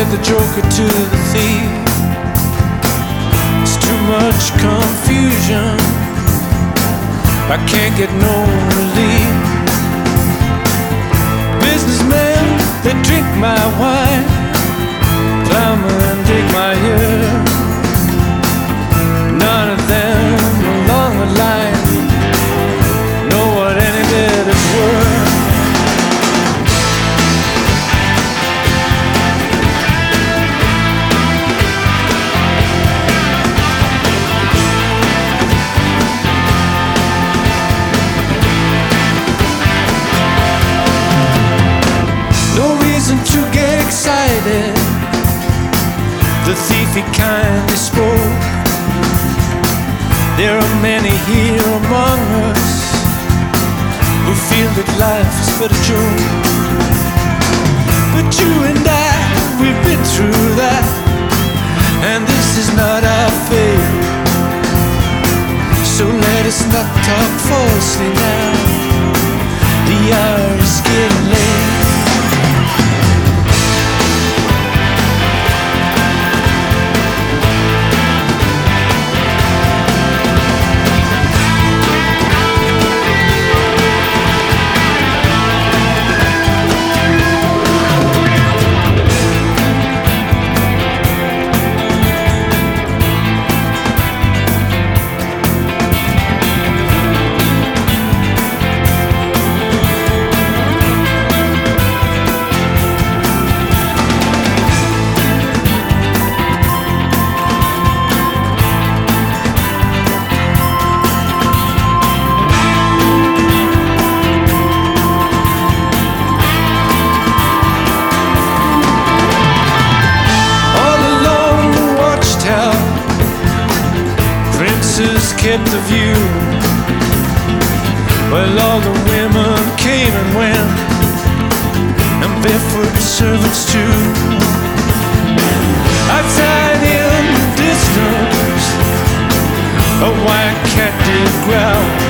said the joker to the thief. It's too much confusion, I can't get no relief. Businessmen, they drink my wine, plowmen dig my ear. None of them along the line know what any bit is worth. To get excited, the thief he kindly spoke. There are many here among us who feel that life is but a joke. But you and I, we've been through that, and this is not our fate. So let us not talk falsely now, the hour is getting late. Kept the view, well, all the women came and went, and barefoot servants too. Outside in the distance, a white cat did growl.